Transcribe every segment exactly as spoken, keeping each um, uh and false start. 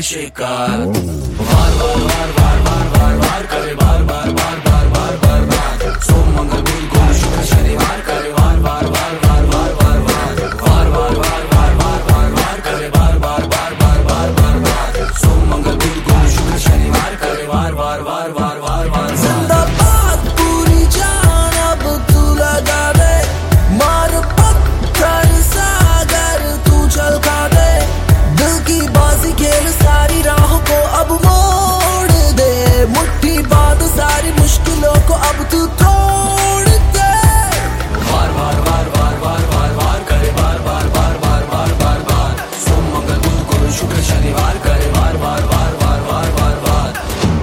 शिकार। वार वार वार वार वार वार वार करे बार बार बार बार बार बार बार सोम मंगल बुध गुरु शुक्र शनिवार करे वार वार वार वार वार वार वार वार वार वार वार वार वार करे बार बार बार बार बार बार बार सोम मंगल बुध गुरु शुक्र शनिवार करे वार वार वार वार वार वार। जिंदाबाद पूरी जान अब तू लगा दे, मार पत्थर सागर तू चल खा दे, दिल की बाजी खेल सारी राहों को अब मोड़ दे, मुट्ठी बांध सारी मुश्किलों को अब तू तोड़ दे। वार वार वार वार वार वार वार करे बार बार बार बार बार बार बार सोम मंगल बुध गुरु शुक्र शनिवार करे वार वार वार वार वार वार वार।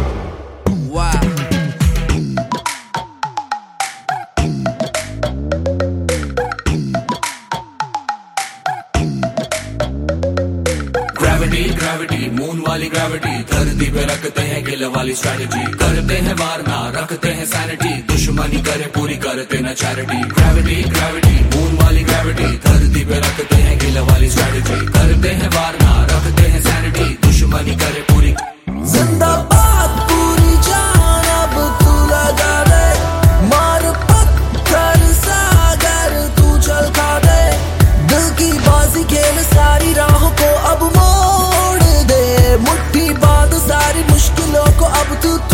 ग्रेविटी ग्रेविटी मून वाली ग्रेविटी, धरती पे रखते हैं गिल वाली स्ट्रेटजी, करते हैं वारना रखते हैं सैनिटी, दुश्मनी करे पूरी करते न चैरिटी। ग्रेविटी ग्रेविटी मून वाली ग्रेविटी, धरती पे रखते हैं गिल वाली स्ट्रेटजी, करते हैं वारना रखते हैं सैनिटी, दुश्मनी करे पूरी। जिंदाबाद पूरी जान अब तू लगा दे, मार पत्थर सागर तू चल खा दे, दिल की बाजी खेल सारी राहों को अब मोड़ दे, मुट्ठी बांध सारी मुश्किलों को अब तू